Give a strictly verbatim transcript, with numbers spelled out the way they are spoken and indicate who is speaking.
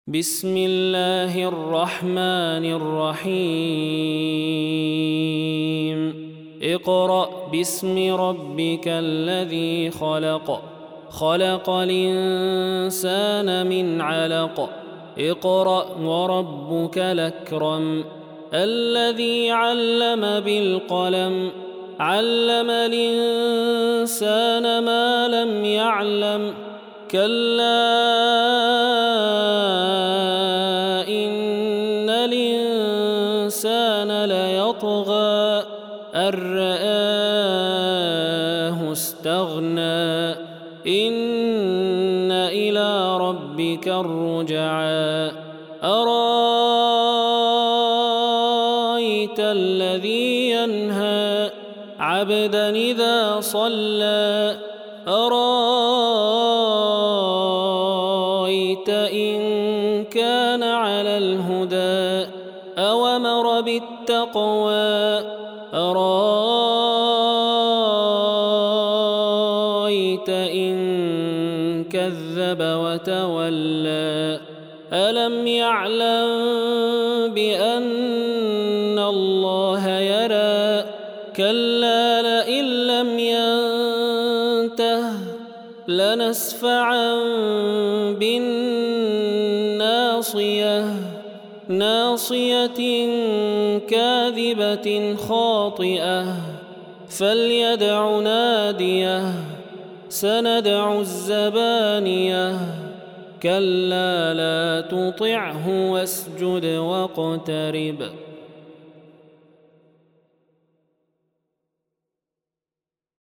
Speaker 1: بسم الله الرحمن الرحيم اقرأ باسم ربك الذي خلق خلق الإنسان من علق اقرأ وربك الأكرم الذي علم بالقلم علم الإنسان ما لم يعلم كلا إن الإنسان ليطغى أن رآه استغنى إن إلى ربك الرجعى أرأيت الذي ينهى عبدا إذا صلى أرأيت إن كان على الهدى أوامر بالتقوى أرأيت إن كذب وتولى ألم يعلم بأن الله يرى كلا لئن لم ينته لنسفعا بالناصية ناصية كاذبة خاطئة فليدع ناديه سندع الزبانية كلا لا تطعه واسجد واقترب